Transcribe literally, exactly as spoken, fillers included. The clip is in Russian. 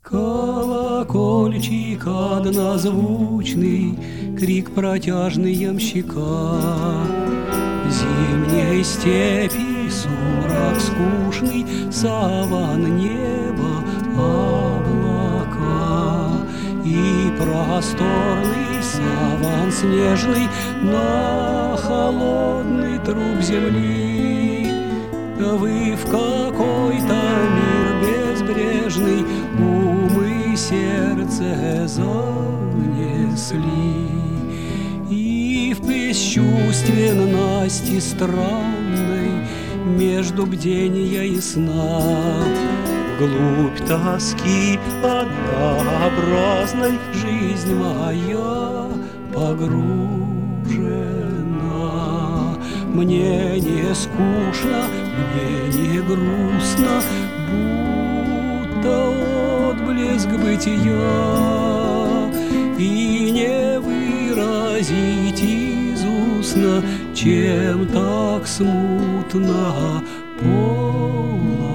Колокольчик однозвучный, крик протяжный ямщика. Зимней степи сумрак скучный, саван неба, облака. И просторный саван снежный на холодный труп земли. Вы в какой-то мир безбрежный умы сердце занесли. И в бесчувственности странной между бдения и сна, вглубь тоски однообразной жизнь моя погружена. Мне не скучно, мне не грустно, будто отблеск бытия, и не выразить из устно, чем так смутно полна